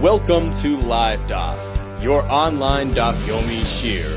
Welcome to Live Daf, your online Daf Yomi Shir.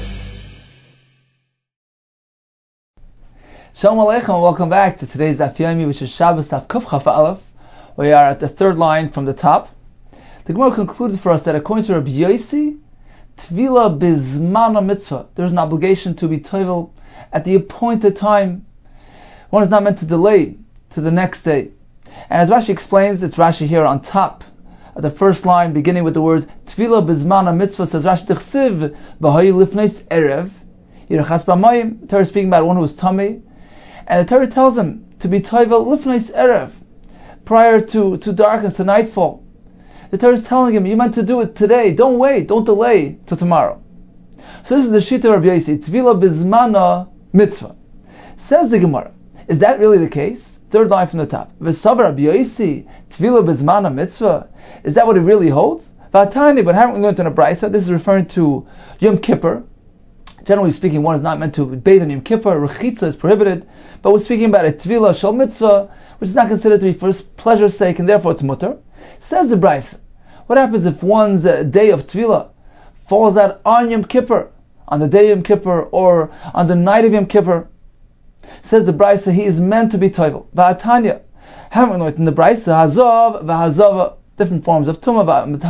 Shalom Aleichem and welcome back to today's Daf Yomi, which is Shabbos Daf Kuf Chaf Aleph. We are at the third line from the top. The Gemara concluded for us that according to Rabbi Yossi, Tvila Bizmana Mitzvah, there is an obligation to be toivel at the appointed time. One is not meant to delay to the next day. And as Rashi explains, it's Rashi here on top at the first line, beginning with the word Tvila Bizmana Mitzvah, says Rashi T'chsiv B'hayi Lifneis Erev Yirachas B'mayim. The Torah is speaking about one who is tummy, and the Torah tells him to be toivel Lifneis Erev, prior to darkness, to nightfall. The Torah is telling him, you meant to do it today, don't wait, don't delay till tomorrow. So this is the Shita of Rabbi Yossi, Tvila Bizmana Mitzvah. Says the Gemara, is that really the case? Third line from the top. V'savar Rabbi Yossi, Tvila Bizmana Mitzvah. Is that what it really holds? V'atani, but haven't we learned in a brayso? This is referring to Yom Kippur. Generally speaking, one is not meant to bathe in Yom Kippur. Rechitza is prohibited. But we're speaking about a Tvila Shel Mitzvah, which is not considered to be for pleasure's sake, and therefore it's mutter. Says the brayso, what happens if one's day of Tvila falls out on Yom Kippur, on the day of Yom Kippur, or on the night of Yom Kippur? Says the brayso, he is meant to be toivel. V'atanya, haven't we learned in the brayso, Hazav v'Hazava, different forms of tumah,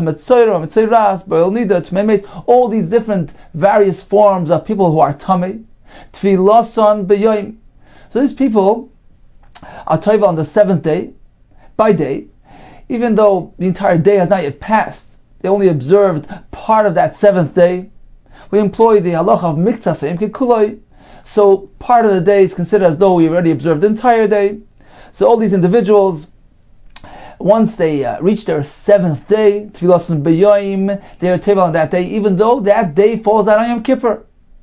all these different various forms of people who are tummy. Tfilasan b'yoyim. So these people are toivel on the seventh day, by day, even though the entire day has not yet passed. They only observed part of that seventh day. We employ the halacha of miktzah seim kekuloi. So part of the day is considered as though we already observed the entire day. So all these individuals, once they reach their seventh day, Tfilasan b'yoyim, they are toivel on that day, even though that day falls out on Yom Kippur.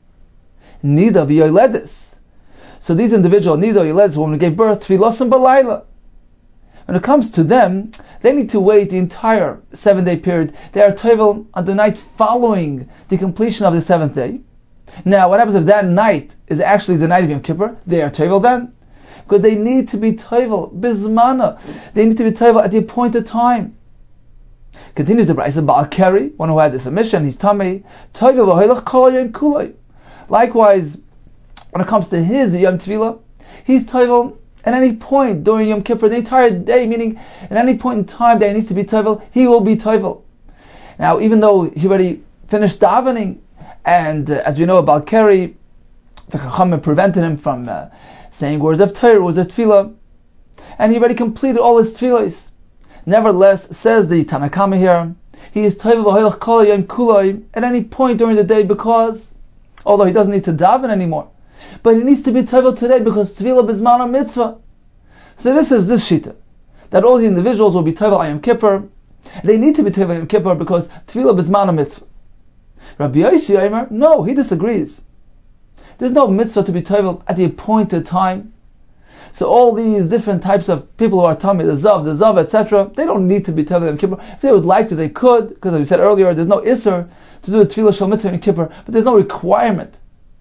Nida v'yoyledis. So these individuals, Nida v'yoyledis, woman who gave birth, Tfilasan b'layla. When it comes to them, they need to wait the entire 7-day period. They are toivel on the night following the completion of the seventh day. Now, what happens if that night is actually the night of Yom Kippur? They are toivel then, because they need to be toivel bizmana. They need to be toivel at the appointed time. Continues the brayso, Baal Keri, one who had this mission, he's tummy, toivel v'hoilach kol hayom kuloi. Likewise, when it comes to his Yom Tvila, he's toivel at any point during Yom Kippur, the entire day, meaning at any point in time that he needs to be toivel, he will be toivel. Now, even though he already finished davening, and as we know about Keri, the Chachamim prevented him from saying words of Torah, words of Tefillah, and he already completed all his Tefillahs. Nevertheless, says the Tanakama here, he is toivel v'hoilach kol hayom kuloi at any point during the day, because although he doesn't need to daven anymore, but he needs to be toivel today because Tvila Bizmana Mitzvah. So this is this shita, that all the individuals will be toivel on Yom Kippur. They need to be toivel on Yom Kippur because Tvila Bizmana Mitzvah. Rabbi Yossi Omer, no, he disagrees. There's no mitzvah to be toivel at the appointed time. So all these different types of people who are tummy, the zav, etc., they don't need to be toivel on Yom Kippur. If they would like to, they could, because as we said earlier, there's no isser to do the Tvila Shel Mitzvah on Yom Kippur, but there's no requirement.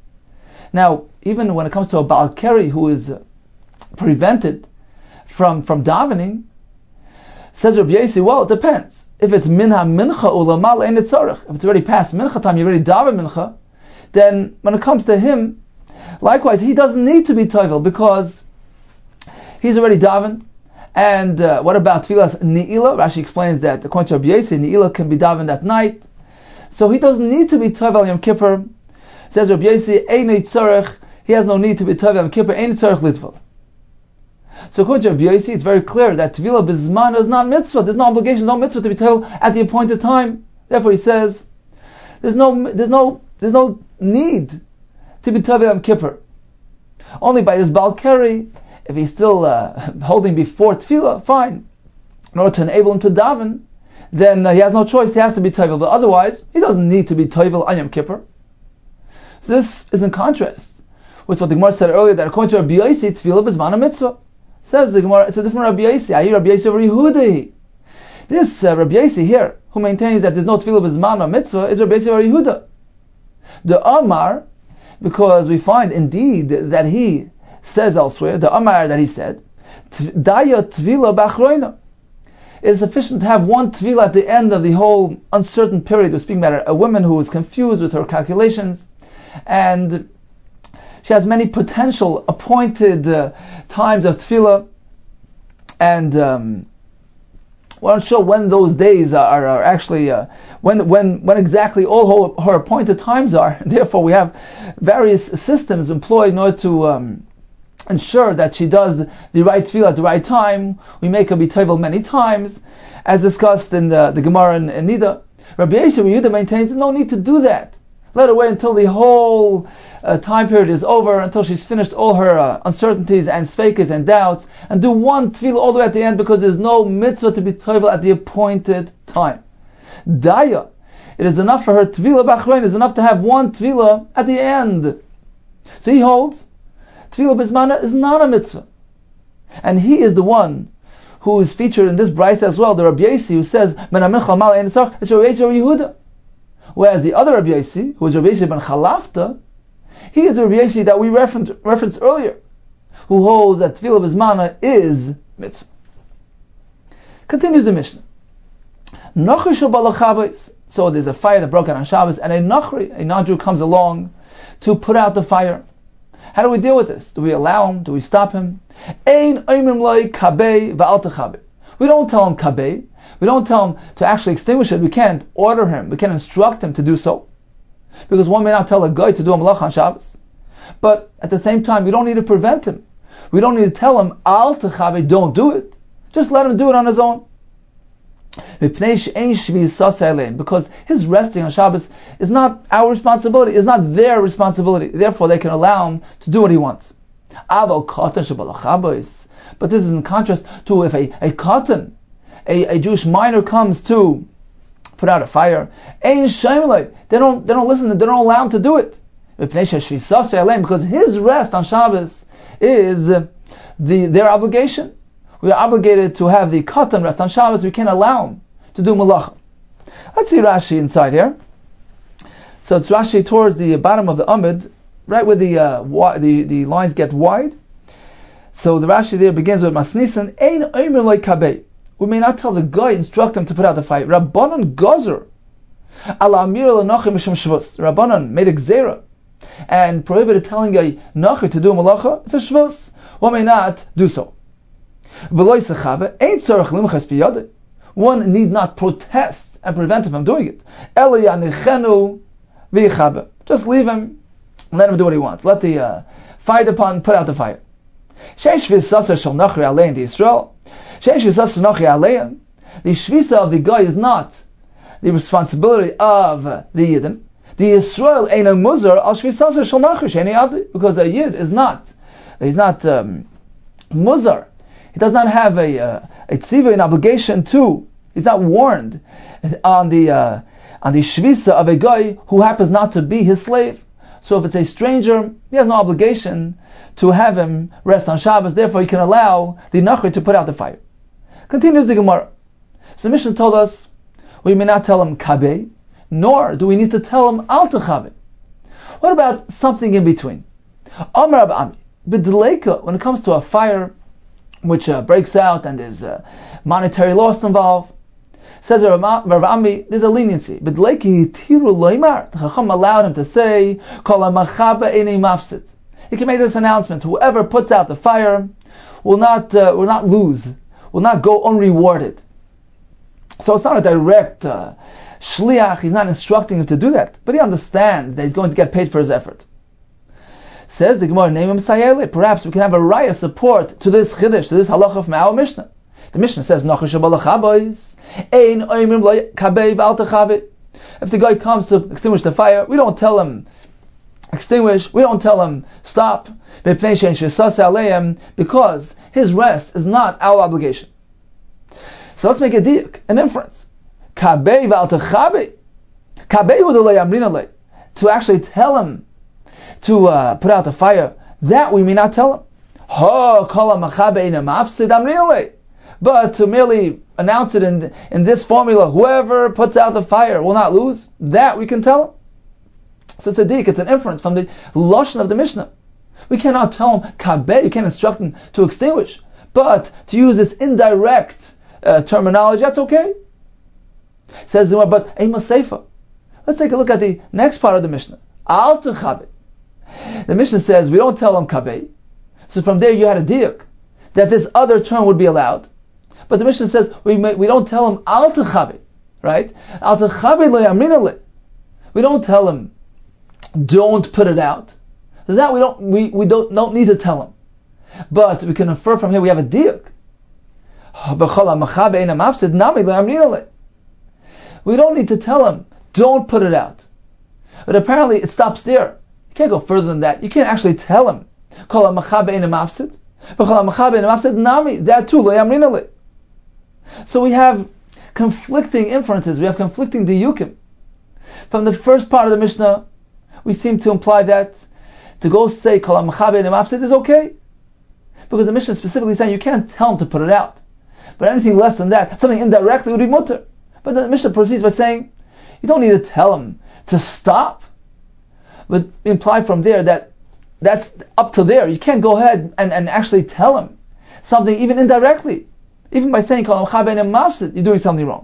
Now, even when it comes to a Baal Keri who is prevented from davening, says Rabbi Yossi, well, it depends. If it's minha mincha ulamal ein tzarich, if it's already past mincha time, you already daven mincha, then when it comes to him, likewise, he doesn't need to be toivel because he's already daven. And what about tefillas ni'ila? Rashi explains that according to Rabbi Yossi, ni'ila can be davened at night, so he doesn't need to be toivel Yom Kippur. Says Rabbi Yossi, ein tzarich, he has no need to be toivel Yom Kippur, ein tzarich litval. So according to Rabbi Yossi, it's very clear that Tvila Bizmana is not mitzvah. There's no obligation, no mitzvah to be toivel at the appointed time. Therefore, he says there's no need to be toivel Yom Kippur. Only by his Baal Keri, if he's still holding before Tefillah, fine. In order to enable him to daven, then he has no choice. He has to be toivel. But otherwise, he doesn't need to be toivel on Yom Kippur. So this is in contrast with what the Gemara said earlier, that according to Rabbi Yossi, Tefillah Bizmana mitzvah. Says the Gemara, it's a different Rabbi Yossi. I hear Rabbi Yossi over Yehuda. This Rabbi Yossi here, who maintains that there's no Tefillah Bizmana mitzvah, is Rabbi Yossi over Yehuda. The Amar, because we find indeed that he says elsewhere, the Amar that he said, Daya Tvila Bachroina. it is sufficient to have one tefillah at the end of the whole uncertain period. We're speaking about a woman who is confused with her calculations, and she has many potential appointed times of tefillah, and we're not sure when those days are actually, when exactly all her appointed times are. And therefore, we have various systems employed in order to ensure that she does the right tefillah at the right time. We make her be tevel many times, as discussed in the Gemara in Nida. Rabbi Yehuda maintains no need to do that. Let her wait until the whole time period is over, until she's finished all her uncertainties and sveikas and doubts, and do one tefillah all the way at the end, because there's no mitzvah to be tevel at the appointed time. Daya, it is enough for her tefillah b'achrein, it is enough to have one tefillah at the end. So he holds tefillah bismana is not a mitzvah, and he is the one who is featured in this brayse as well. The Rabbi Yossi who says men amincha mal ein tzarich, it's Rabbi Yehuda. Whereas the other Rabbi Yossi, who is Rabbi Yossi ben Chalafta, he is the Rabbi Yossi that we referenced earlier, who holds that tefillah bismana is mitzvah. Continues the Mishnah. Nachri shel balachabos. So there's a fire that broke out on Shabbos, and a non-Jew comes along to put out the fire. How do we deal with this? Do we allow him? Do we stop him? Ein oimrim loi kabei va'al techabei. We don't tell him kabei. We don't tell him to actually extinguish it. We can't order him. We can't instruct him to do so, because one may not tell a guy to do a malach on Shabbos. But at the same time, we don't need to prevent him. We don't need to tell him al techabei, don't do it. Just let him do it on his own. Because his resting on Shabbos is not our responsibility, is not their responsibility. Therefore, they can allow him to do what he wants. But this is in contrast to if a katan, a Jewish minor comes to put out a fire. They don't listen. They don't allow him to do it, because his rest on Shabbos is their obligation. We are obligated to have the katan rest on Shabbos. We can't allow him to do malacha. Let's see Rashi inside here. So it's Rashi towards the bottom of the Amud, right where the lines get wide. So the Rashi there begins with Masnisan, Ein oimrim loi kabei. We may not tell the guy, instruct him to put out the fire. Rabbanan gozer ala amir l'nachim mishum shvus. Rabbanan made a gzera and prohibited telling a nachi to do malacha. It's a shvus. One may not do so. One need not protest and prevent him from doing it. Just leave him, let him do what he wants. Let the fire department put out the fire. The shvisa of the guy is not the responsibility of the Yidden. The Yisrael ain't a muzar al shvisa shel nachri, because a Yid is not, he's not muzar. He does not have a tziva, an obligation to. He's not warned on the shvisa of a guy who happens not to be his slave. So if it's a stranger, he has no obligation to have him rest on Shabbos. Therefore, he can allow the nachri to put out the fire. Continues the Gemara. So the Mishnah told us we may not tell him kabei, nor do we need to tell him al techabei. What about something in between? Amar Rabbi Ami, b'deleika, when it comes to a fire which breaks out and there's monetary loss involved, says Rav Ami, there's a leniency. But like the Chacham allowed him to say, he can make this announcement: whoever puts out the fire will not lose, will not go unrewarded. So it's not a direct shliach. He's not instructing him to do that, but he understands that he's going to get paid for his effort. Says the Gemara, name him Sayele. Perhaps we can have a raya support to this chiddush, to this halacha from our Mishnah. The Mishnah says, Nachash balachabos, ein oimrim lo kabei v'al techabei. If the guy comes to extinguish the fire, we don't tell him extinguish, we don't tell him stop, because his rest is not our obligation. So let's make a diuk, an inference. Kabei v'al techabei. Kabei hu d'lo yamrin alei. To actually tell him to put out the fire, that we may not tell him. But to merely announce it in this formula, whoever puts out the fire will not lose, that we can tell him. So it's a dik, it's an inference from the lashon of the Mishnah. We cannot tell him kabeh, you can't instruct him to extinguish, but to use this indirect terminology, that's okay. Says the Gemara, but Ema Seifa. Let's take a look at the next part of the Mishnah. Al Techabe. The Mishnah says we don't tell them Kabeh. So from there you had a diuk that this other term would be allowed. But the Mishnah says we don't tell them Al Techabe, right? Al Techabe lo yamrina le. We don't tell them don't put it out. So that we don't need to tell them. But we can infer from here we have a diuk. We don't need to tell them don't put it out. But apparently it stops there. You can't go further than that. You can't actually tell him. That too. So we have conflicting inferences. We have conflicting diyukim. From the first part of the Mishnah, we seem to imply that to go say kol ha'machabe mafsid is okay. Because the Mishnah is specifically saying you can't tell him to put it out. But anything less than that, something indirectly would be mutter. But the Mishnah proceeds by saying you don't need to tell him to stop. But imply from there that that's up to there. You can't go ahead and actually tell him something even indirectly. Even by saying kol ha'machabe mafsid, you're doing something wrong.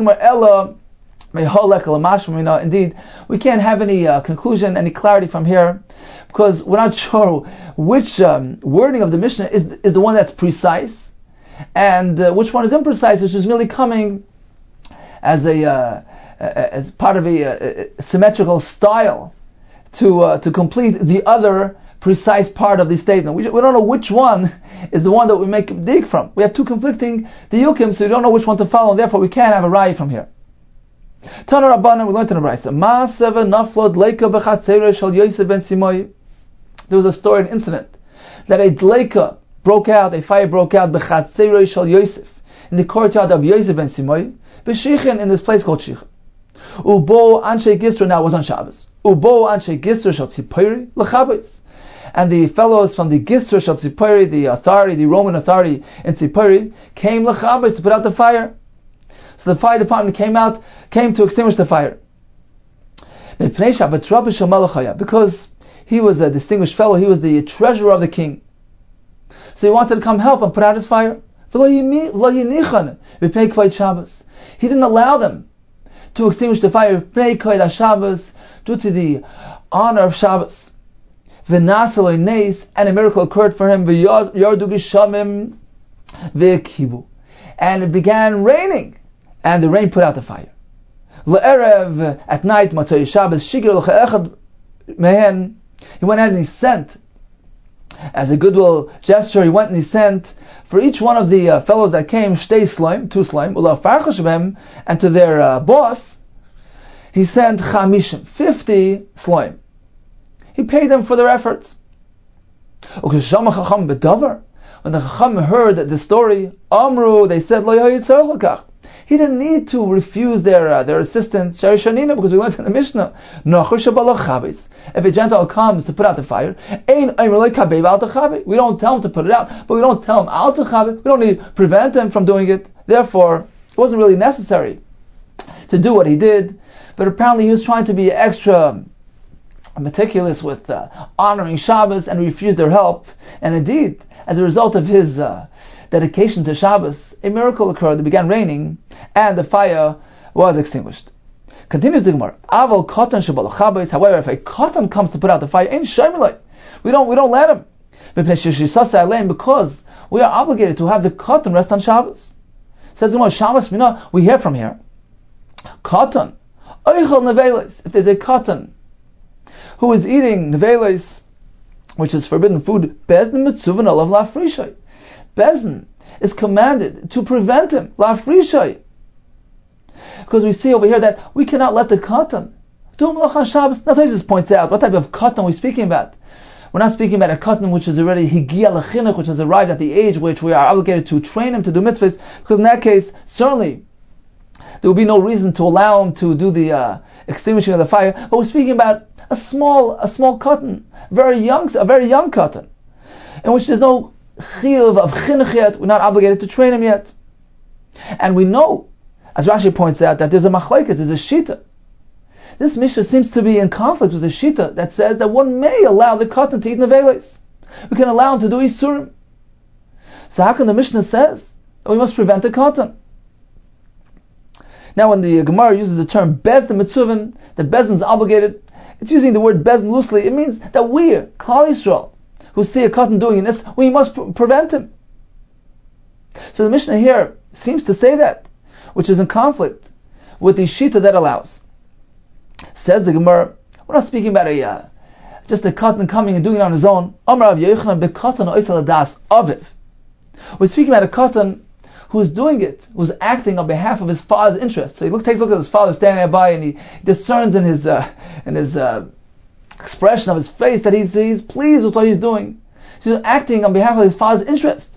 Indeed, we can't have any conclusion, any clarity from here, because we're not sure which wording of the Mishnah is the one that's precise, and which one is imprecise, which is merely coming as as part of a symmetrical style to complete the other precise part of the statement. We don't know which one is the one that we make a dig from. We have two conflicting diyukim, so we don't know which one to follow, and therefore we can't have a raya from here. Tana Rabbanan, we learned in the Brisa. Ma'aseva naflod leika b'chatzera shel Yosef ben Simoy. There was a story, an incident, that a dleika broke out, a fire broke out b'chatzera shel Yosef, in the courtyard of Yosef ben Simoy, b'shichin, in this place called Shichin. Ubo anshe gistra, now it was on Shabbos. Ubo anshe gistra shel Tzipori l'chabes. And the fellows from the gistra shel Tzipori, the authority, the Roman authority in Tzipori, came l'chabes to put out the fire. So the fire department came to extinguish the fire. Because he was a distinguished fellow, he was the treasurer of the king. So he wanted to come help and put out his fire. He didn't allow them to extinguish the fire due to the honor of Shabbos. And a miracle occurred for him. And it began raining. And the rain put out the fire. Le'erev, at night, Matzai Shabbos, Shigir l'cha'echad mehen, he went ahead and he sent, as a goodwill gesture, he went and he sent for each one of the fellows that came, shtei slaim, 2 slaim, ula farchash b'hem, and to their boss, he sent 50 slaim. He paid them for their efforts. When the Chacham heard the story, Amru, they said, Lo yahitzar l'kach. He didn't need to refuse their assistance, Sharishanina, because we learned in the Mishnah, if a Gentile comes to put out the fire, we don't tell him to put it out, but we don't tell him al techabe. We don't need to prevent him from doing it. Therefore, it wasn't really necessary to do what he did, but apparently he was trying to be extra meticulous with honoring Shabbos and refused their help, and indeed, as a result of his dedication to Shabbos, a miracle occurred. It began raining, and the fire was extinguished. Continues the Gemara. Aval katan shebal chabes. However, if a katan comes to put out the fire, ain't shemilay. We don't let him, because we are obligated to have the katan rest on Shabbos. Says the Gemara, Shabbos mina. We hear from here, katan oichel neveles. If there's a katan who is eating neveles, which is forbidden food, bezdin mitzuvan olav lafrishay. Bezdin is commanded to prevent him, lafrishay. Because we see over here that we cannot let the katan do malach on Shabbos. Now Tosfos points out, what type of katan are we speaking about? We're not speaking about a katan which is already higia lechinuch, which has arrived at the age which we are obligated to train him to do mitzvahs, because in that case, certainly, there will be no reason to allow him to do the extinguishing of the fire. But we're speaking about a small katan, a very young katan, in which there's no chiyuv of chinuch yet. We're not obligated to train him yet, and we know, as Rashi points out, that there's a machlekes, there's a shita. This Mishnah seems to be in conflict with the shita that says that one may allow the katan to eat neveles. We can allow him to do isurim. So how can the Mishnah says that we must prevent the katan? Now when the Gemara uses the term Bezdin Mitzuvin, the Bezdin is obligated, it's using the word Bezdin loosely. It means that we, Klal Yisrael, who see a Katan doing this, we must prevent him. So the Mishnah here seems to say that, which is in conflict with the Shita that allows. Says the Gemara, we're not speaking about just a Katan coming and doing it on his own. Amar Rav Yochanan beKatan oisal das aviv. We're speaking about a Katan who's doing it, who's acting on behalf of his father's interest. So he takes a look at his father standing nearby, and he discerns in his expression of his face that he's pleased with what he's doing. He's acting on behalf of his father's interest.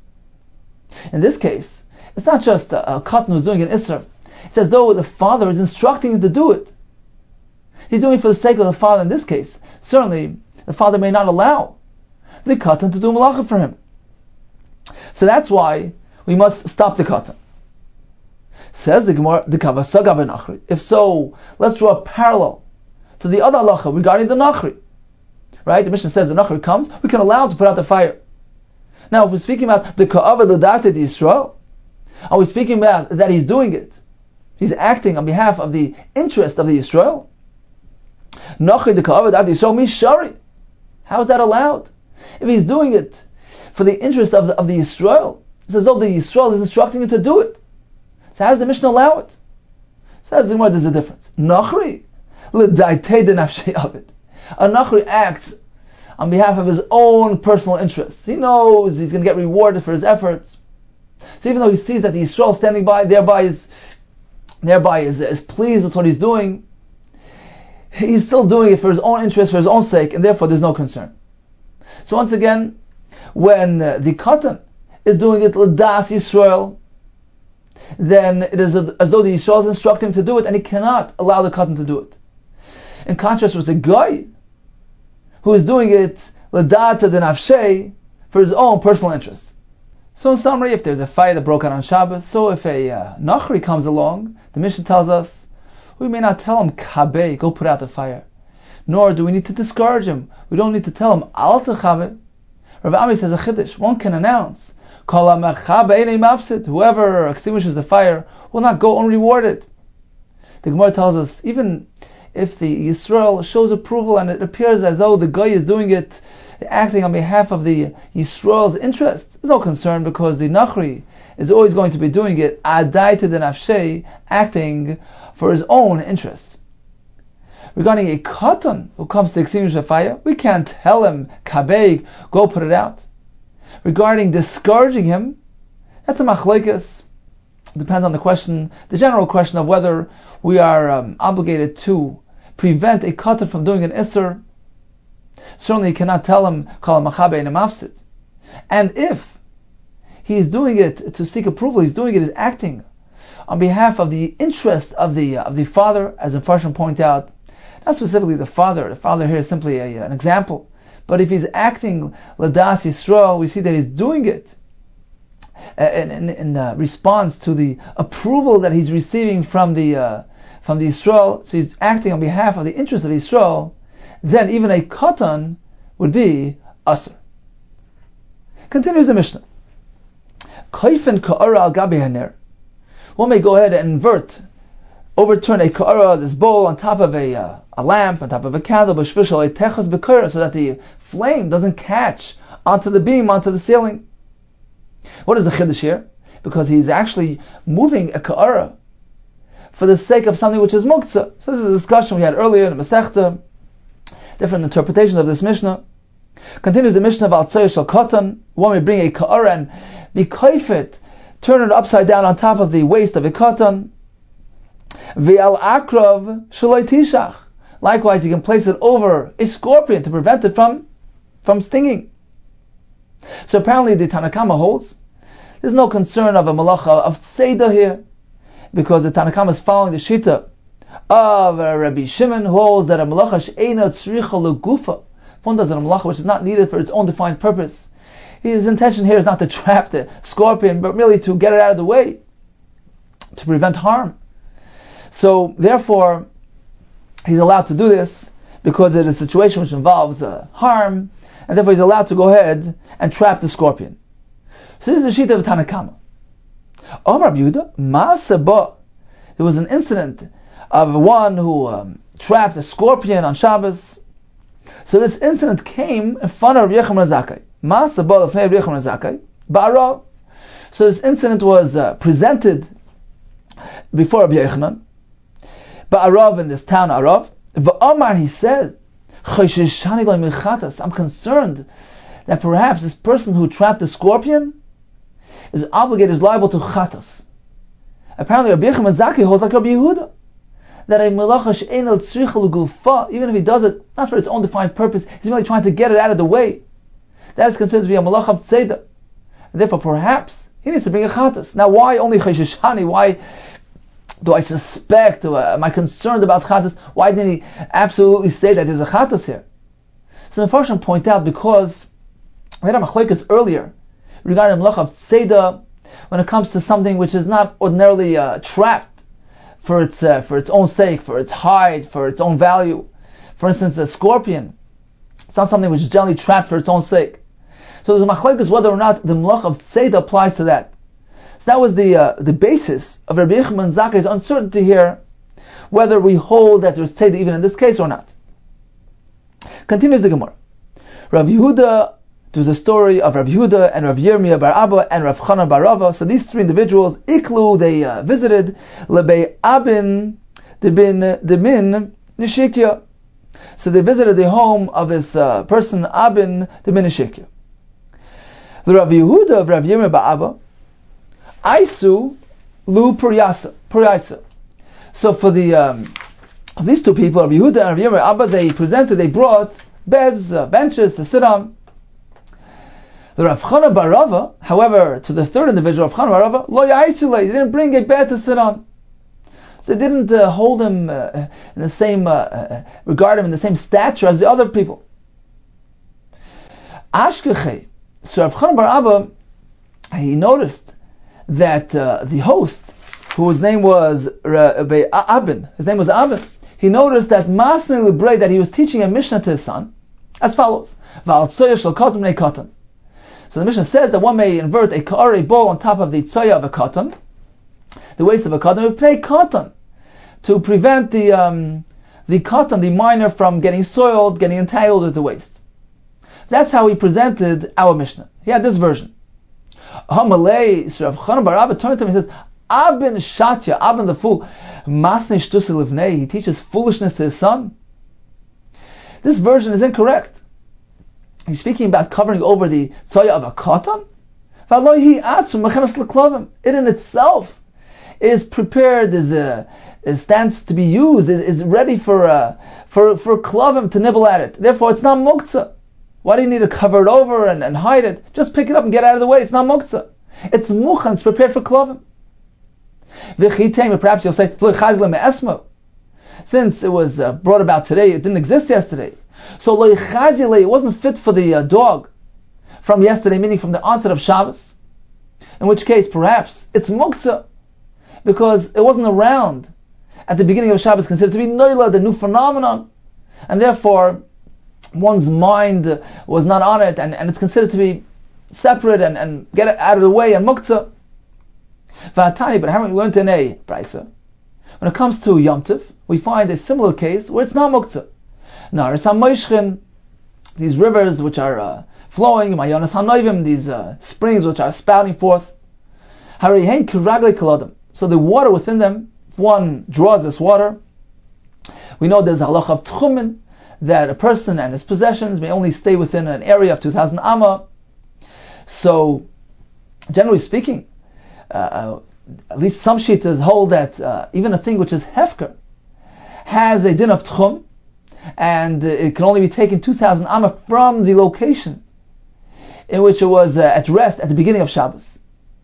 In this case, it's not just a Katan who's doing an Isser. It's as though the father is instructing him to do it. He's doing it for the sake of the father in this case. Certainly, the father may not allow the Katan to do malacha for him. So that's why we must stop the Katan. Says the Gemara, the Kavasaga v'Nachri. If so, let's draw a parallel to the other halacha regarding the Nachri. Right? The Mishnah says the Nachri comes, we can allow him to put out the fire. Now, if we're speaking about the Ka'ava L'Date Yisrael, are we speaking about that he's doing it? He's acting on behalf of the interest of the Yisrael? Nachri the Ka'ava L'Date Yisrael Mishari. How is that allowed? If he's doing it for the interest of the Yisrael, it's as though the Yisrael is instructing him to do it. So how does the Mishnah allow it? Says the Gemara, there's a difference. Nachri L'Date Nafshei Avid. A Nachri acts on behalf of his own personal interests. He knows he's going to get rewarded for his efforts. So even though he sees that the Yisrael standing by, thereby is pleased with what he's doing, he's still doing it for his own interest, for his own sake, and therefore there's no concern. So once again, when the Katan is doing it l'das Yisrael, then it is as though the Yisrael is instructing him to do it, and he cannot allow the Katan to do it. In contrast with the guy who is doing it l'data denafshei, for his own personal interests. So in summary, if there's a fire that broke out on Shabbos, so if a Nachri comes along, the Mishnah tells us, we may not tell him kabeh, go put out the fire. Nor do we need to discourage him. We don't need to tell him al techabe. Rav Ami says a chiddush. One can announce, kol ha'mechabe einei mafsid. Whoever extinguishes the fire will not go unrewarded. The Gemara tells us, even if the Yisrael shows approval and it appears as though the guy is doing it, acting on behalf of the Yisrael's interest, there's no concern, because the Nachri is always going to be doing it adaita denafshei, acting for his own interests. Regarding a Katan who comes to extinguish the fire, we can't tell him kabeg, go put it out. Regarding discouraging him, that's a machlekes. Depends on the question, the general question of whether we are obligated to prevent a Katan from doing an Isser. Certainly you cannot tell him kol machabe in a mafsid. And if he is doing it to seek approval, he's doing it as acting on behalf of the interest of the father, as the Farshim point out, not specifically the father. The father here is simply an example. But if he's acting l'das Yisrael, we see that he's doing it in response to the approval that he's receiving from the Yisrael. So he's acting on behalf of the interest of Yisrael. Then even a Katan would be Asr. Continues the Mishnah. Kaifen ka'ara al gabi haner. One may go ahead and overturn a ka'ara, this bowl, on top of a lamp, on top of a candle, so that the flame doesn't catch onto the beam, onto the ceiling. What is the chiddush here? Because he's actually moving a ka'ara for the sake of something which is muktzah. So this is a discussion we had earlier in the Masechta, different interpretations of this Mishnah. Continues the Mishnah of Al-Tzayah Shal Katan. One may bring a ka'ara and be kaifet, turn it upside down on top of the waist of a Katan. V'al akrav shaloi tishach. Likewise, you can place it over a scorpion to prevent it from stinging. So apparently the Tanakama holds there's no concern of a malacha of tzeidah here, because the Tanakama is following the shita of Rabbi Shimon, who holds that a malacha she'ena tzricha legufa. One does a malacha which is not needed for its own defined purpose. His intention here is not to trap the scorpion, but merely to get it out of the way, to prevent harm. So therefore, he's allowed to do this because it is a situation which involves harm, and therefore he's allowed to go ahead and trap the scorpion. So this is the shita of Tanakama. Omar Yehuda, Ma'aseh ba there was an incident of one who trapped a scorpion on Shabbos. So this incident came in front of Rabbi Yochanan Zakkai. Ma'aseh bo lefnei Rabbi Yochanan Zakkai ba'arav. So this incident was presented before Rabbi Yochanan ba'arav, in this town Arav. V'amar, he said, I'm concerned that perhaps this person who trapped the scorpion is obligated, is liable to chatas. Apparently Rabbi Yochanan Zakkai holds like Rabbi Yehuda, that a melacha she'ein el tzricha l'gufa, even if he does it not for its own defined purpose, he's merely trying to get it out of the way, that is considered to be a melacha of tzeda, and therefore perhaps he needs to bring a chatas. Now, why only cheshishani? Why do I suspect, or am I concerned about chatas? Why didn't he absolutely say that there's a chatas here? So the Mepharshim point out, because we had a machlokes earlier regarding the melacha of tzeda when it comes to something which is not ordinarily trapped for its own sake, for its hide, for its own value. For instance, the scorpion, it's not something which is generally trapped for its own sake. So there's a machlokes whether or not the melacha of tzeda applies to that. So that was the basis of Rabbi Yochanan Zakkai's uncertainty here, whether we hold that there's tzeda even in this case or not. Continues the Gemara. Rav Yehuda, there's a story of Rav Yehuda and Rav Yirmiyah bar Abba and Rav Chanan bar Rava. So these three individuals, Iklu, they visited Lebei Abin Demin Nishikya. So they visited the home of this person, Abin Demin Nishikya. The Rav Yehuda of Rav Yirmiyah bar Abba, Aisu Lu Puryasa. So for the these two people, Rav Yehuda and Rav Yirmiyah Abba, they brought beds, benches to sit on. The Rav Chanan bar Rava, however, to the third individual, Rav Chanan bar Rava, lo ya'isule, they didn't bring a bed to sit on. So they didn't hold him in the same, regard him in the same stature as the other people. Ashkechei, so Rav Chanan bar Abba, he noticed that the host, whose name was Abin, he noticed that Masnei Librei, that he was teaching a Mishnah to his son, as follows: Val tzoya shel katan bnei katan. So the Mishnah says that one may invert a ka'ar, a bowl, on top of the tzoya of a katan, the waist of a katan, with pnei katan, to prevent the katan, the minor, from getting soiled, getting entangled at the waist. That's how he presented our Mishnah. He had this version. Hamalei, so Rav Chanan bar Abba turned to him and says, Abin Shatya, Abin the fool, Masnei Shtusi Livnei, he teaches foolishness to his son. This version is incorrect. He's speaking about covering over the tzoya of a katan. It in itself is prepared, stands to be used, is ready for klavim to nibble at it. Therefore, it's not muktzah. Why do you need to cover it over and hide it? Just pick it up and get out of the way. It's not muktzah. It's muchan. It's prepared for klavim. Perhaps you'll say, since it was brought about today, it didn't exist yesterday. So it wasn't fit for the dog from yesterday, meaning from the onset of Shabbos. In which case, perhaps it's muktzah, because it wasn't around at the beginning of Shabbos, considered to be noila, the new phenomenon, and therefore one's mind was not on it, and it's considered to be separate and get it out of the way, and muktzah. But haven't we learned in a brisa? When it comes to Yom Tov, we find a similar case where it's not muktzah. Naris HaMoishchin, these rivers which are flowing, Mayonas HaNoivim, these springs which are spouting forth, Harihen Kiragle Kolodim. So the water within them, if one draws this water, we know there's a halacha of Tchumen, that a person and his possessions may only stay within an area of 2,000 amma. So, generally speaking, at least some shittas hold that even a thing which is hefker has a din of tchum, and it can only be taken 2,000 amma from the location in which it was at rest at the beginning of Shabbos.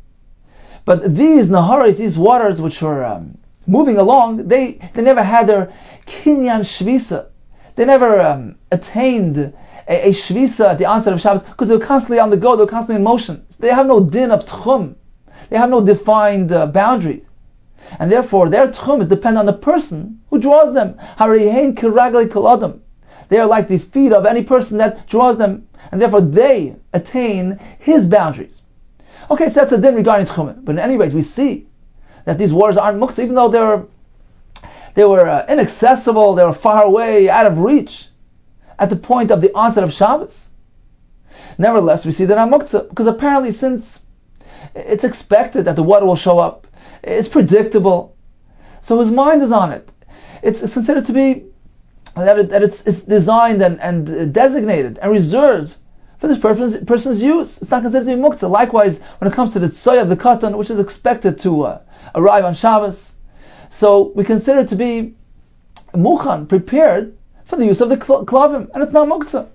But these naharis, these waters which were moving along, they never had their kinyan shvisa. They never attained a shvisa at the onset of Shabbos, because they were constantly on the go, they were constantly in motion. They have no din of tchum. They have no defined boundary. And therefore, their tchum is dependent on the person who draws them. Harihen kiragle kolodam. They are like the feet of any person that draws them, and therefore they attain his boundaries. Okay, so that's a din regarding tchumen. But in any rate, we see that these waters aren't muktzah, even though they were inaccessible, they were far away, out of reach, at the point of the onset of Shabbos. Nevertheless, we see they're not muktzah, because apparently since it's expected that the water will show up, it's predictable, so his mind is on it. It's considered to be that it's designed and designated and reserved for this person's use. It's not considered to be muktzah. Likewise, when it comes to the tzoya of the katan, which is expected to arrive on Shabbos, so we consider it to be mukhan, prepared for the use of the klavim, and it's not muktzah.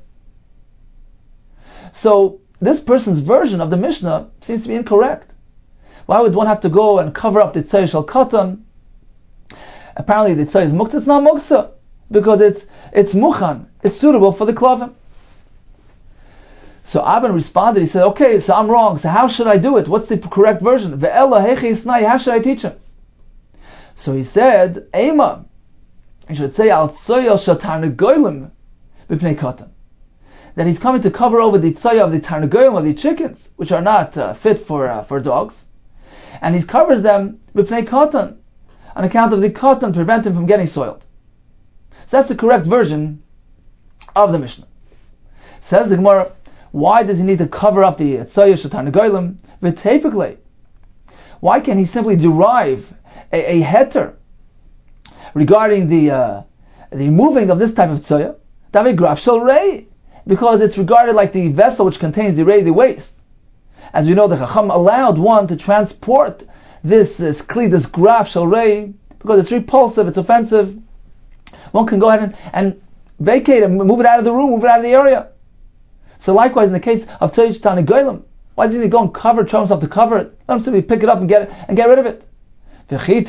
So this person's version of the Mishnah seems to be incorrect. Why would one have to go and cover up the tzoya shel katan? Apparently the tzoya is muktzah. It's not muktzah, because it's mukhan, it's suitable for the klavim. So Abban responded, he said, okay, so I'm wrong, so how should I do it? What's the correct version? Ve'ela hechi isnai, how should I teach him? So he said, Ema, he should say, al tzoya shel tarnagolim b'pnei katan, that he's coming to cover over the tzoya of the tarnagolim, of the chickens, which are not fit for dogs, and he covers them b'pnei katan, on account of the katan, to prevent him from getting soiled. So that's the correct version of the Mishnah. Says the Gemara, why does he need to cover up the tzoya shel tarnagolim? V'tepikle, why can't he simply derive a heter regarding the moving of this type of tzoya? Davi graf shel rei, because it's regarded like the vessel which contains the rei, the waste. As we know, the Chacham allowed one to transport this kli, this graf shel rei, because it's repulsive, it's offensive. One can go ahead and vacate it, move it out of the room, move it out of the area. So likewise, in the case of tzoya shel tarnagolim, why does he go and try himself to cover it? Let him simply pick it up and get rid of it. Perhaps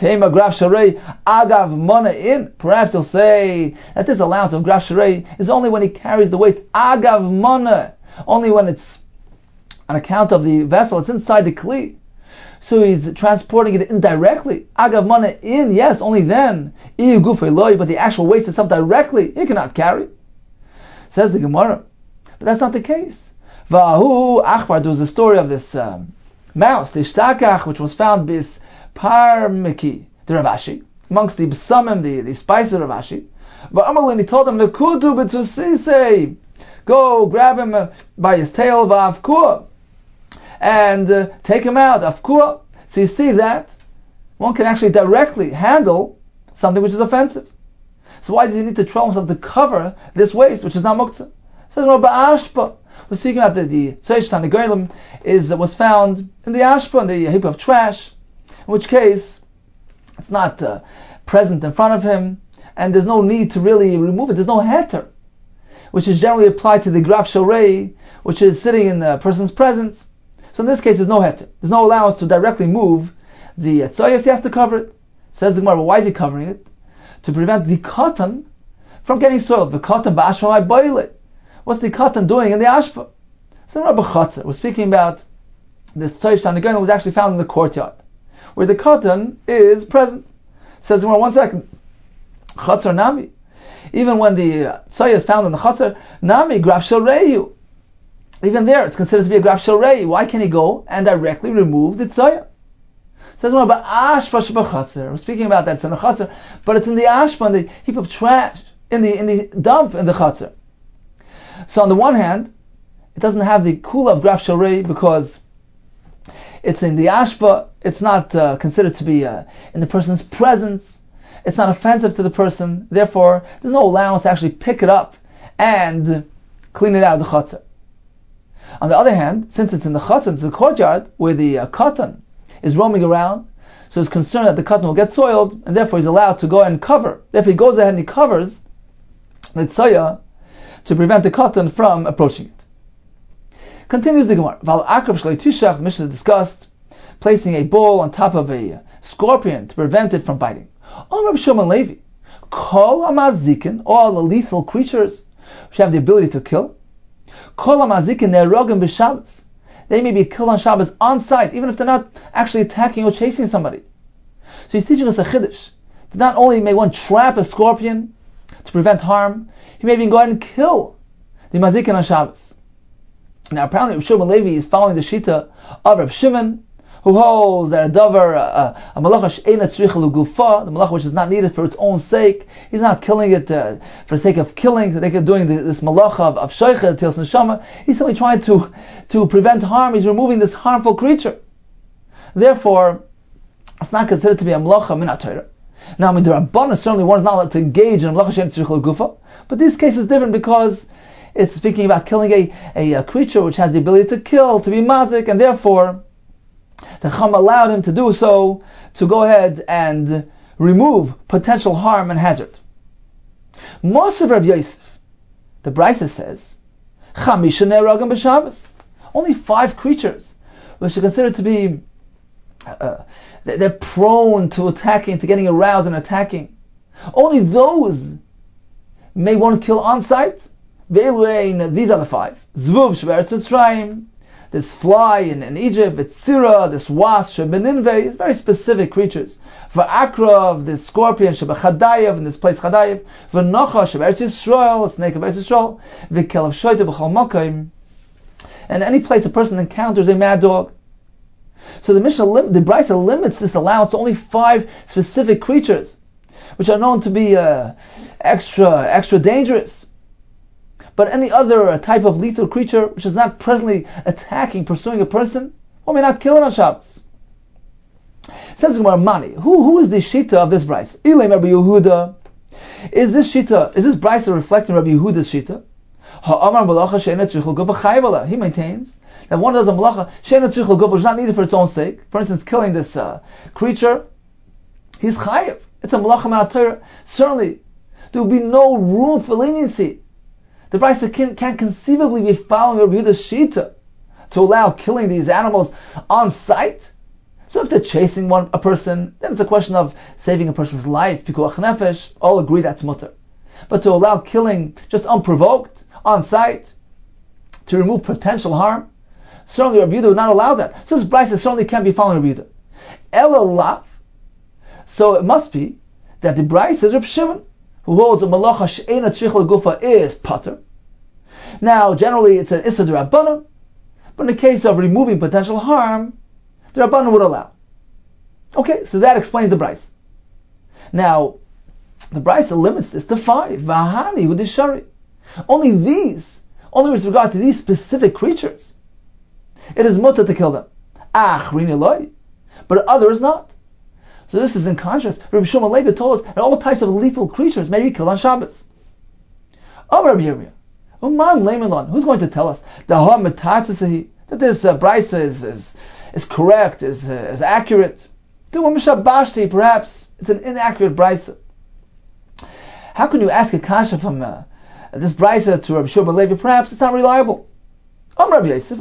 he'll say that this allowance of graf sharei is only when he carries the waste agav mana, only when it's on account of the vessel, it's inside the kli. So he's transporting it indirectly. Agav mana in, yes, only then. But the actual waste itself directly, he cannot carry. Says the Gemara. But that's not the case. Vahu achbar, there was a story of this mouse, the ishtakach, which was found bis parmiki, the Rav Ashi, amongst the b'samim, the spices of Rav Ashi. But Amalin, he told him, Nekutu b'tusisei, go grab him by his tail, v'avkua, and take him out, avkua. So you see that one can actually directly handle something which is offensive. So why does he need to throw himself to cover this waste, which is not muktzah? So we're speaking about the tzoya shel tarnagolim was found in the ashpa, in the heap of trash, in which case it's not present in front of him, and there's no need to really remove it. There's no heter, which is generally applied to the graf shel rei, which is sitting in the person's presence. So in this case, there's no heter. There's no allowance to directly move the tzoya. He has to cover it. Says the Gemara, why is he covering it? To prevent the katan from getting soiled. The katan ba'ashma boile. What's the katan doing in the ashpa? So Rabbi Chatzar was speaking about this tzoya shel tarnagolim was actually found in the courtyard, where the katan is present. Says the Gemara, 1 second. Chatzar nami. Even when the tzoya is found in the chatzar, nami graf shel rei. Even there, it's considered to be a graf shel rei. Why can he go and directly remove the tzoya? Says one about ashpa shebachatzer. We're speaking about that. It's in the chatzar, but it's in the ashpa, in the heap of trash, in the dump in the chatzar. So on the one hand, it doesn't have the kula of graf shel rei because it's in the ashpa. It's not considered to be in the person's presence. It's not offensive to the person. Therefore, there's no allowance to actually pick it up and clean it out of the chatzar. On the other hand, since it's in the chatzar, it's the courtyard where the katan is roaming around, so he's concerned that the katan will get soiled, and therefore he's allowed to go and cover. Therefore he goes ahead and he covers the tzoya to prevent the katan from approaching it. Continues the Gemara. Val akrav shlei tishach, the Mishnah discussed placing a bull on top of a scorpion to prevent it from biting. On Rabbi Shimon Levi, kol hamazikin, all the lethal creatures which have the ability to kill, kol hamazikin ne'erogim b'Shabbos, they may be killed on Shabbos on site, even if they're not actually attacking or chasing somebody. So he's teaching us a chiddush. Not only may one trap a scorpion to prevent harm, he may even go ahead and kill the mazikin on Shabbos. Now apparently Rabbi Shimon Levi is following the shita of Rabbi Shimon, who holds that a davar, a malacha she'ena tzricha l'gufa, the malacha which is not needed for its own sake, he's not killing it for the sake of killing, for the sake of doing this malacha of shaycha, tils neshama. He's simply trying to prevent harm. He's removing this harmful creature. Therefore, it's not considered to be a malacha min ha-Torah. Now, the Rabbanah, certainly one is not allowed to engage in a malacha she'ena tzricha l'gufa, but this case is different because it's speaking about killing a creature which has the ability to kill, to be mazik, and therefore the Chacham allowed him to do so, to go ahead and remove potential harm and hazard. Mosav Rav Yosef, the Brisa says, Chamisha ne'eragim b'Shabbos. Only 5 creatures, which are considered to be, they're prone to attacking, to getting aroused and attacking. Only those may one kill on sight. These are the 5. Zvuv Sheberetz Mitzrayim, this fly in Egypt, Vitzira, this wasp, Shebeninve, it's very specific creatures. Va'akrav, this scorpion, Shebechadayev, in this place Chadayev, V'nocha, Sheberetz Yisrael, a snake of Eretz Yisrael, V'kelav Shoyte B'chol Makayim, and any place a person encounters a mad dog. So the Brisa limits this allowance to only 5 specific creatures, which are known to be extra dangerous. But any other type of lethal creature which is not presently attacking, pursuing a person, one may not kill it on Shabbos. Says Gemara Mani, who is the shita of this Brisa? Ilay Rabbi Yehuda. Is this Brisa reflecting Rabbi Yehuda's shita? Ha'amar malacha she'ena tzricha l'gufa chayav aleh. He maintains that one does a malacha she'ena tzricha l'gufa, which is not needed for its own sake. For instance, killing this creature, he's chayav. It's a malacha min ha-Torah. Certainly, there will be no room for leniency. The Brisa can't conceivably be following Rabbi Yehuda's shita to allow killing these animals on sight. So if they're chasing a person, then it's a question of saving a person's life. Pikuach nefesh, all agree that's mutter. But to allow killing just unprovoked, on sight, to remove potential harm, certainly Rabbi Yehuda would not allow that. So this Brisa certainly can't be following Rabbi Yehuda. Elalav. So it must be that the Brisa is Reb Shimon, who holds a malacha she'ena tzricha l'gufa is pater. Now, generally it's an issa d'Rabbanan, but in the case of removing potential harm, the Rabbanan would allow. Okay, so that explains the Brisa. Now, the Brisa limits this to 5. Vahani udishari. Only with regard to these specific creatures, it is mutter to kill them. Rini loy, but others not. So this is in contrast. Rabbi Shmuel Levi told us that all types of lethal creatures may be killed on Shabbos. Rabbi Yirmiyah, Uman Leimelon, who's going to tell us that this Brisa is correct, is accurate? Perhaps it's an inaccurate Brisa. How can you ask a kasha from this Brisa to Rabbi Shmuel Levi? Perhaps it's not reliable. Rabbi Yosef,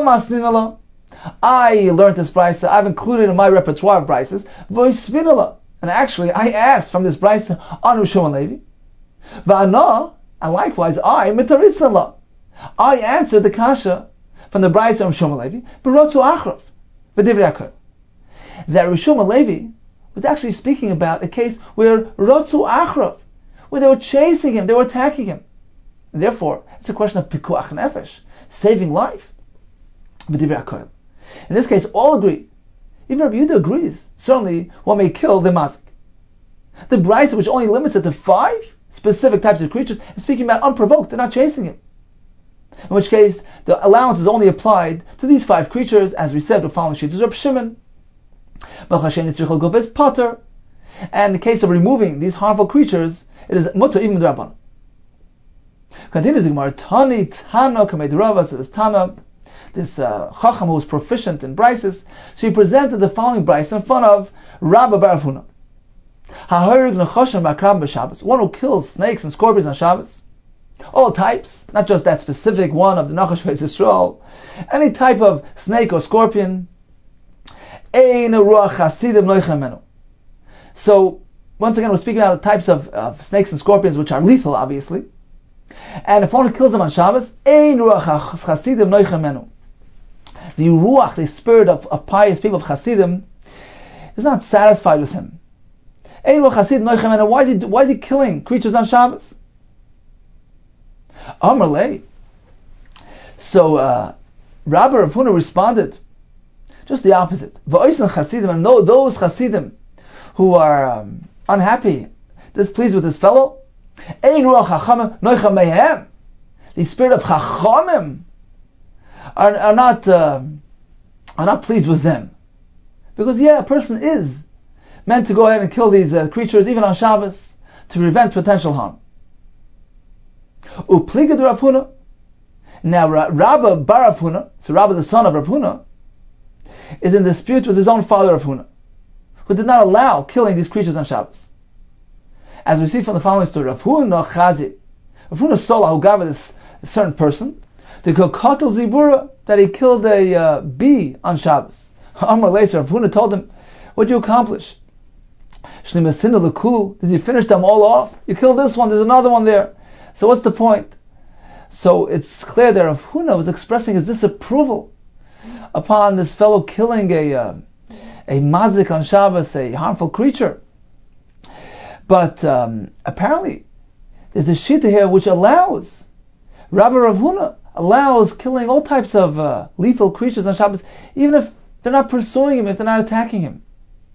I learned this Brisa, I've included it in my repertoire of Brisas, and actually I asked from this Brisa on Rabbi Shmuel Levi. V'ana, and likewise I answered the kasha from the Brisa of Shmuel Levi, B'rotzu Achrav, V'divrei HaKol. That Rabbi Shmuel Levi was actually speaking about a case where Rotzu Achrav, where they were chasing him, they were attacking him. And therefore, it's a question of Pikuach Nefesh, saving life. V'divrei HaKol. In this case, all agree. Even Rabbi Yehuda agrees. Certainly, one may kill the mazik. The Brisa, which only limits it to 5 specific types of creatures, is speaking about unprovoked. They're not chasing him. In which case, the allowance is only applied to these 5 creatures, as we said, the following sheet is Reb Shimon. Is Potter. And in the case of removing these harmful creatures, it is mutter even d'Rabbanan. Continues the Gemara. Tani Tana Kamed Rava, says Tana, this Chacham who was proficient in Brises, so he presented the following Brise in front of Rabba bar Avuna. One who kills snakes and scorpions on Shabbos. All types, not just that specific one of the Nachash Beis Yisrael. Any type of snake or scorpion. So, once again, we're speaking about types of snakes and scorpions which are lethal, obviously. And if one kills them on Shabbos, the ruach, the spirit of pious people of Hasidim, is not satisfied with him. Why is he killing creatures on Shabbos? Amarle. So Rabbi Rav Huna responded Just the opposite. V'oisen chasidim, and those chasidim who are unhappy, displeased with this fellow, ein ruach chachamim noicha mehem. The spirit of chachamim are not pleased with them, because a person is meant to go ahead and kill these creatures even on Shabbos to prevent potential harm. Upligad Rav Huna. Now Rabba bar Rav Huna, so Rabba the son of Rav Huna, is in dispute with his own father Rav Huna, who did not allow killing these creatures on Shabbos. As we see from the following story, Rav Huna Chazi, Rav Huna Sola, who gave this certain person, the Kokatel Zibura, that he killed a bee on Shabbos. Amar later, Rav Huna told him, what did you accomplish? Did you finish them all off? You killed this one, there's another one there. So what's the point? So it's clear that Rav Huna was expressing his disapproval upon this fellow killing a mazik on Shabbos, a harmful creature. But apparently, there's a shita here which allows, Rabbi Rav Huna allows killing all types of lethal creatures on Shabbos, even if they're not pursuing him, if they're not attacking him.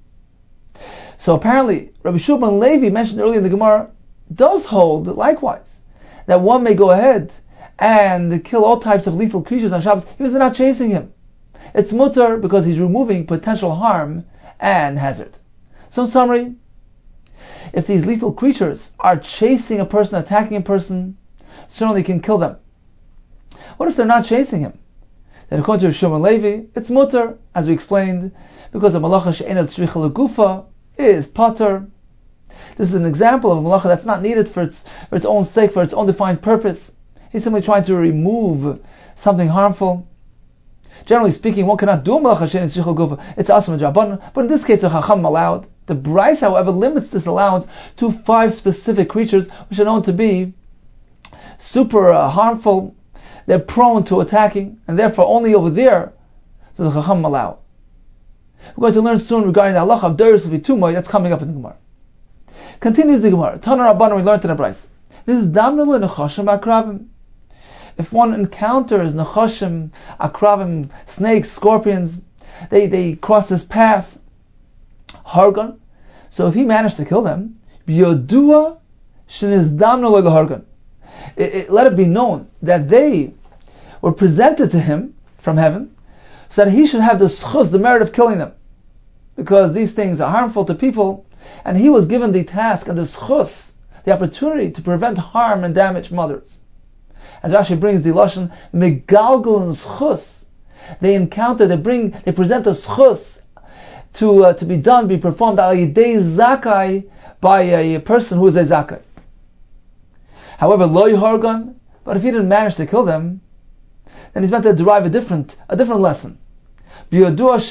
So apparently, Rabbi Shulman Levi, mentioned earlier in the Gemara, does hold likewise that one may go ahead and kill all types of lethal creatures on Shabbos, even if they're not chasing him. It's mutter because he's removing potential harm and hazard. So in summary, if these lethal creatures are chasing a person, attacking a person, certainly can kill them. What if they're not chasing him? Then according to Shulman Levi, it's mutter, as we explained, because the malacha she'ena tzricha legufa is pater. This is an example of a malacha that's not needed for its own sake, for its own defined purpose. He's simply trying to remove something harmful. Generally speaking, one cannot do a malacha she'ena tzricha legufa. It's asam d'rabbanan, but in this case, the chacham allowed. The Bryce, however, limits this allowance to 5 specific creatures which are known to be super harmful. They're prone to attacking, and therefore only over there does the chacham allow. We're going to learn soon regarding the halacha of Deiros V'Tumah. That's coming up in the Gemara. Continues the Gemara. Tana Rabbanan, we learned in the Bryce. This is damnalu nechashim akravim. If one encounters nechashim akravim, snakes, scorpions, they cross his path. Hargan. So if he managed to kill them, Yodua shenizdamnalu lehargan. Let it be known that they were presented to him from heaven, so that he should have the schus, the merit of killing them, because these things are harmful to people, and he was given the task and the schus, the opportunity to prevent harm and damage from others. As Rashi brings the lashon megalgal and schus, they present a schus to be done, be performed al yidei zakai, by a person who is a zakai. However, lo hargan, but if he didn't manage to kill them, then he's meant to derive a different lesson. Then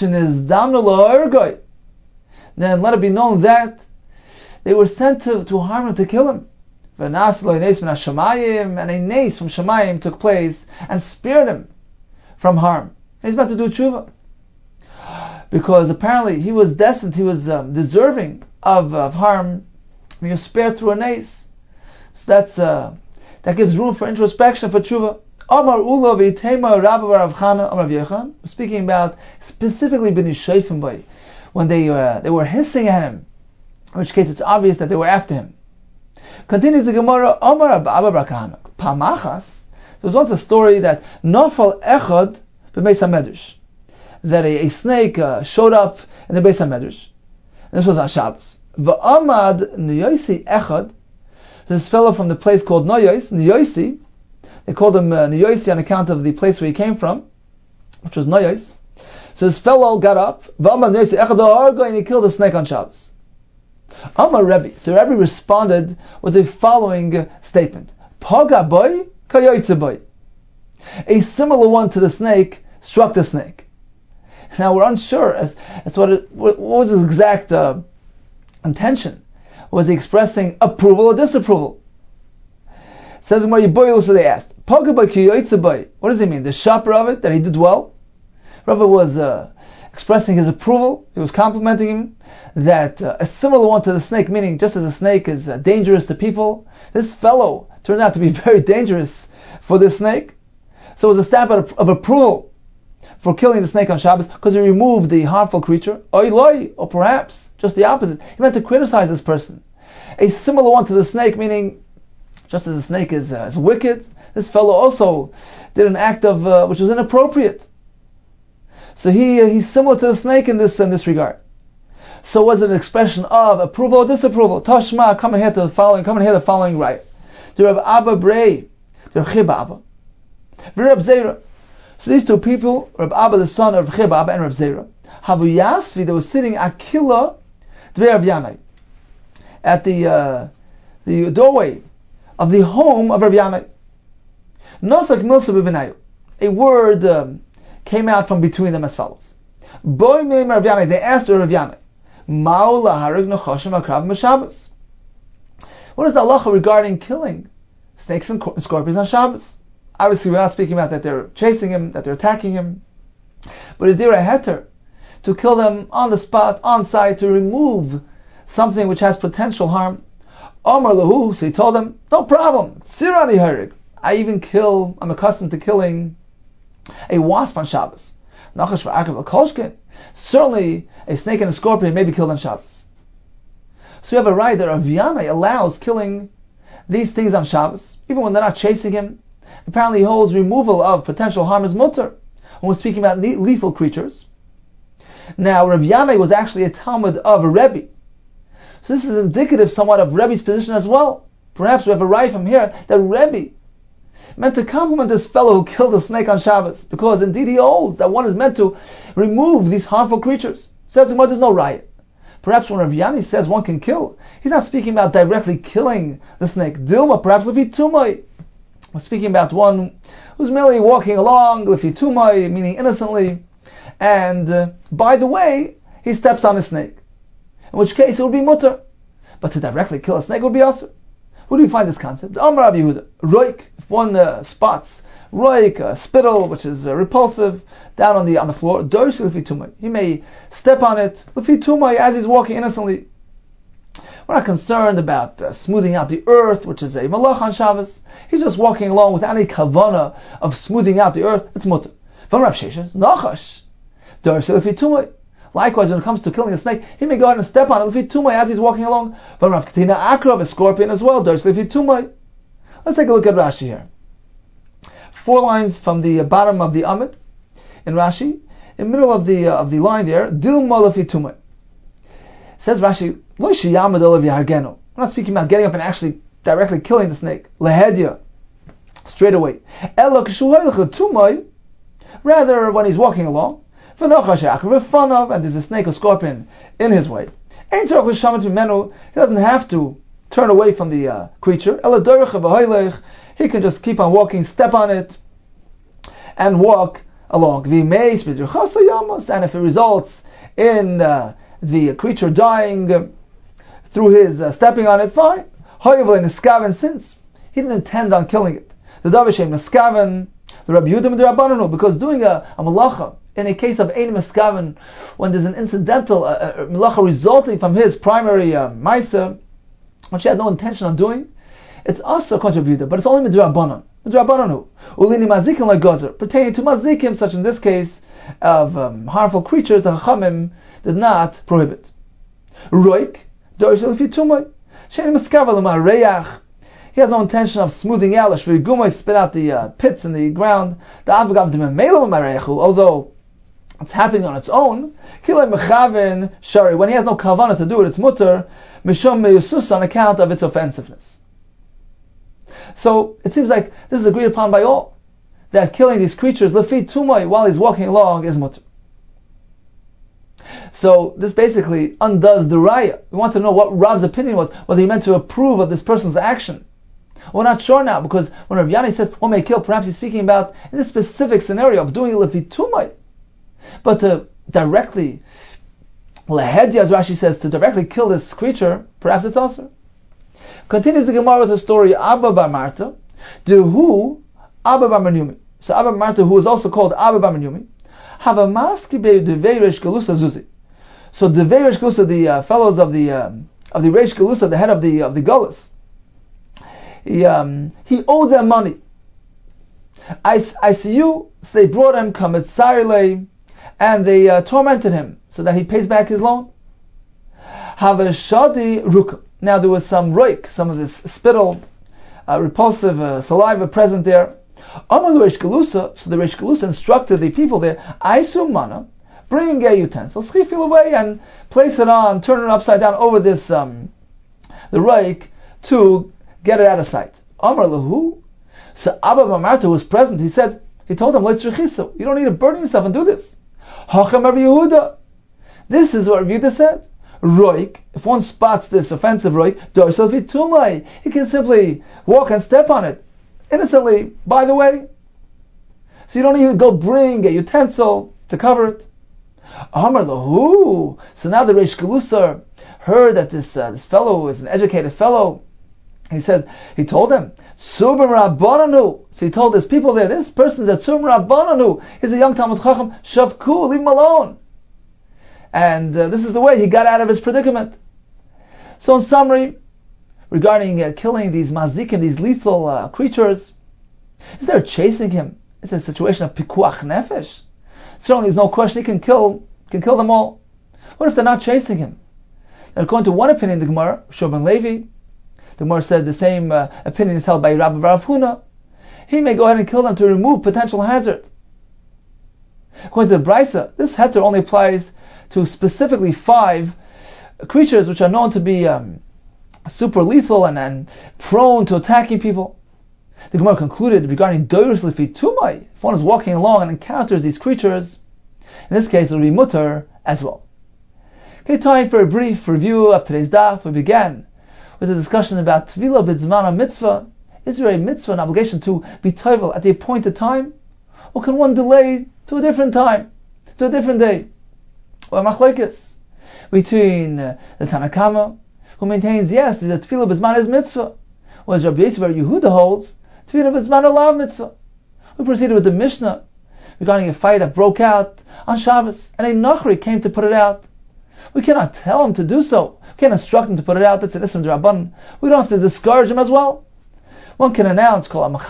let it be known that they were sent to harm him, to kill him. And a nace from Shemayim took place and spared him from harm. And he's meant to do tshuva, because apparently he was destined, he was deserving of harm. He was spared through a nace. So that gives room for introspection, for tshuva. Amar Ula v'itema Rabba Rav Chana Amar Yechon. We're speaking about specifically Bnei Shayfim Bay, when they were hissing at him, in which case it's obvious that they were after him. Continues the Gemara. Amar Abba Brakahana Pamachas. There was once a story that Nafal Echad b'Beis HaMedrash, that a snake showed up in the Beis HaMedrash. And this was on Shabbos. V'amad Niyosi Echad. This fellow from the place called Niyosi, they called him Niyosi on account of the place where he came from, which was Noyos. So this fellow got up, and he killed a snake on Shabbos. Amar Rebbe. So Rebbe responded with the following statement: Paga boy, kayoytze boy. A similar one to the snake struck the snake. Now we're unsure as what was his exact intention. Was he expressing approval or disapproval? Says Gemara, so they asked, what does he mean? The shaper of it, that he did well? Rava was expressing his approval, he was complimenting him, that a similar one to the snake, meaning just as a snake is dangerous to people, this fellow turned out to be very dangerous for this snake. So it was a stamp of approval for killing the snake on Shabbos because he removed the harmful creature. Or perhaps just the opposite. He meant to criticize this person. A similar one to the snake, meaning just as the snake is wicked, this fellow also did an act of which was inappropriate. So he's similar to the snake in this regard. So was it an expression of approval or disapproval? Tashma, come and hear the following right. The Rav Abba Brei, the Rav Chiba Abba, Rav Zera. So these two people, Rav Abba the son of Rav Chiba Abba and Rav Zera, Havu Yasvi, they were sitting Akila Dvei Rav Yanai, at the doorway of the home of Rav Yanai. Nafek Milsa B'Benayu. A word came out from between them as follows. Boy Meim Rav Yanai, they asked Rav Yanai, Ma'ula Harig Nechashim Akrav M'Shabbos. What is the halacha regarding killing snakes and scorpions on Shabbos? Obviously, we're not speaking about that they're chasing him, that they're attacking him. But is there a heter to kill them on the spot, on site, to remove something which has potential harm? Omar Lahu, so he told them, no problem. Tzirani Harig. I'm accustomed to killing a wasp on Shabbos. Nachash v'akav l'kolshke. Certainly, a snake and a scorpion may be killed on Shabbos. So you have a right that Rav Yanai allows killing these things on Shabbos, even when they're not chasing him. Apparently he holds removal of potential harm as mutter when we're speaking about lethal creatures. Now, Rav Yanai was actually a Talmud of a Rebbe. So this is indicative somewhat of Rebbe's position as well. Perhaps we have a right from here that Rebbe meant to compliment this fellow who killed a snake on Shabbos, because indeed he holds that one is meant to remove these harmful creatures. Says the there's no riot. Perhaps when Rav Yanai says one can kill, he's not speaking about directly killing the snake. Dilma, perhaps lefi tumai. We're speaking about one who's merely walking along, lefi tumai, meaning innocently, and by the way, he steps on a snake. In which case it would be mutter. But to directly kill a snake would be asur. Where do we find this concept? Amar Rabbi Yehuda, roik, if one spots roik, spittle, which is repulsive, down on the floor, dorsh lefi tumai. He may step on it lefi tumai as he's walking innocently. We're not concerned about smoothing out the earth, which is a malach on Shabbos. He's just walking along without any kavana of smoothing out the earth. It's mutter. From Rav Sheshes, nachash, dorsh lefi tumai. Likewise, when it comes to killing a snake, he may go ahead and step on it lefi tumai as he's walking along. From Rav Katina Akrav, a scorpion as well, dorsh lefi tumai. Let's take a look at Rashi here. 4 lines from the bottom of the Amid in Rashi, in the middle of the line there, Dilma lefi tumai. Says Rashi, Lo sheyamad olav yahargenu. We're not speaking about getting up and actually directly killing the snake. Lehedya, straight away. Elo k'shu hoylech tumai. Rather, when he's walking along, and there's a snake or scorpion in his way, he doesn't have to turn away from the creature. He can just keep on walking, step on it, and walk along. And if it results in the creature dying through his stepping on it, fine. Since he didn't intend on killing it, the Davashem Neskaven, the Rabbi Yehuda and the Rabbananu, because doing a malacha in a case of ein meskaven, when there's an incidental malacha resulting from his primary maisa, which he had no intention on doing, it's also contributed, but it's only midrabanan. Midrabananu ulini mazikim like gozer, pertaining to mazikim, such in this case of harmful creatures, the Chachamim did not prohibit. Roik dorish lefi tumai shein meskaven l'mareyach. He has no intention of smoothing out, spit out the pits in the ground. Although it's happening on its own, when he has no kavanah to do it, it's mutter, on account of its offensiveness. So it seems like this is agreed upon by all, that killing these creatures lefi tumai while he's walking along is mutter. So this basically undoes the raya. We want to know what Rav's opinion was, whether he meant to approve of this person's action. We're not sure now, because when Rav Yanai says one may kill, perhaps he's speaking about in this specific scenario of doing it lefi tumai. But to directly, lehedya, as Rashi says, to directly kill this creature, perhaps it's also. Continues the Gemara with the story Abba bar Marta, Dehu Abba bar Menumi. So Abba bar Marta, who is also called Abba bar Menumi, have a maski be devei Reish Galusa Zuzi. So devei Reish Galusa, the fellows of the Reish Galusa, the head of the Galus, he owed them money. I see you. So they brought him Kamitzarle, and they tormented him so that he pays back his loan. Havashadi Ruk. Now there was some roik, some of this spittle, repulsive saliva present there. Amar the Reish Galusa, so the Reish Galusa instructed the people there, Aisu mana, bring a utensil, schifil away and place it on, turn it upside down over this, the roik, to get it out of sight. Amar lahu, so Abba Marta, who was present, he told him, you don't need to burden yourself and do this. Hachem Rabbi Yehuda. This is what Rabbi Yehuda said. Roik, if one spots this offensive roik, dorsal vitumai, he can simply walk and step on it innocently, by the way. So you don't need to go bring a utensil to cover it. Amar lahu. So now the Reish Galusa heard that this fellow is an educated fellow. He told them, Subim Rabbananu. So he told his people there, this person's at Subim Rabbananu. He's a young Talmud Chacham. Shavku, leave him alone. And this is the way he got out of his predicament. So in summary, regarding killing these mazikim, these lethal creatures, if they're chasing him, it's a situation of pikuach nefesh. Certainly there's no question he can kill them all. What if they're not chasing him? And according to one opinion, the Gemara, Shoban Levi, the Gemara said the same opinion is held by Rabbi Rav Huna. He may go ahead and kill them to remove potential hazard. According to the Brisa, this heter only applies to specifically 5 creatures which are known to be super lethal and prone to attacking people. The Gemara concluded regarding doirus lefitumai, if one is walking along and encounters these creatures, in this case it will be mutter as well. Okay, time for a brief review of today's daf. We began with a discussion about Tvila b'zman mitzvah. Is there a mitzvah, an obligation to be tovel at the appointed time? Or can one delay to a different time, to a different day? Or machlekes between the Tanakama, who maintains, yes, the Tefillah b'zman is mitzvah, whereas Rabbi Yisrael Yehuda holds Tefillah b'zman alav mitzvah. We proceeded with the Mishnah regarding a fight that broke out on Shabbos, and a Nachri came to put it out. We cannot tell him to do so. We can't instruct him to put it out. That's an Ism D'Rabbanan. We don't have to discourage him as well. One can announce,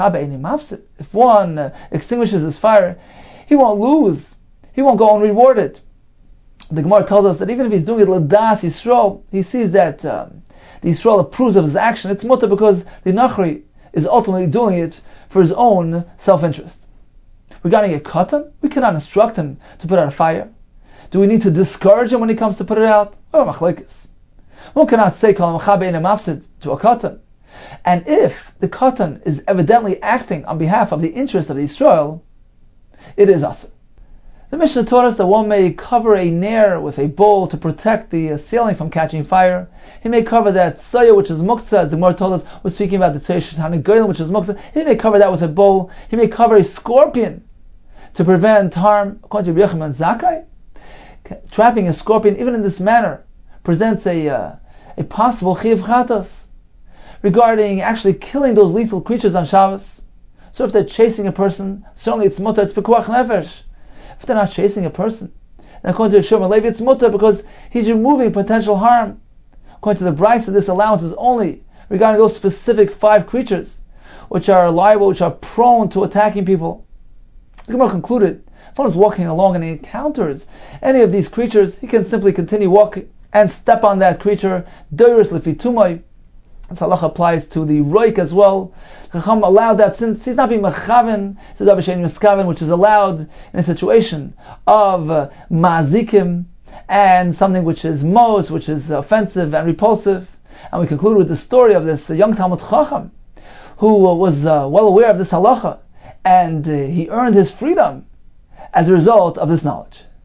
if one extinguishes his fire, he won't lose. He won't go unrewarded. The Gemara tells us that even if he's doing it l'das Yisrael, he sees that the Yisrael approves of his action. It's mutter because the Nachri is ultimately doing it for his own self-interest. Regarding a katan, we cannot instruct him to put out a fire. Do we need to discourage him when he comes to put it out? Oh, machlekes. One cannot say kol mechabe ein mafsid to a katan. And if the katan is evidently acting on behalf of the interest of the Yisrael, it is asur. The Mishnah taught us that one may cover a nair with a bowl to protect the ceiling from catching fire. He may cover that tzaya, which is muktzah, as the Gemara told us, we're speaking about the tzaya shetani goyim, which is muktzah. He may cover that with a bowl. He may cover a scorpion to prevent harm. According to Rabbi Yochanan Zakkai, trapping a scorpion, even in this manner, presents a possible chiyuv chatos regarding actually killing those lethal creatures on Shabbos. So if they're chasing a person, certainly it's mutter, it's pekuach nefesh. If they're not chasing a person, and according to Shomer Levi, it's mutter because he's removing potential harm. According to the Brisa, this allowance is only regarding those specific 5 creatures which are liable, which are prone to attacking people. The Gemara concluded, if one is walking along and he encounters any of these creatures, he can simply continue walking and step on that creature. Doirus lefitumai. This halacha applies to the roik as well. Chacham allowed that since he's not being mechaven, which is allowed in a situation of mazikim and something which is mos, which is offensive and repulsive. And we conclude with the story of this young Talmud Chacham who was well aware of this halacha, and he earned his freedom as a result of this knowledge.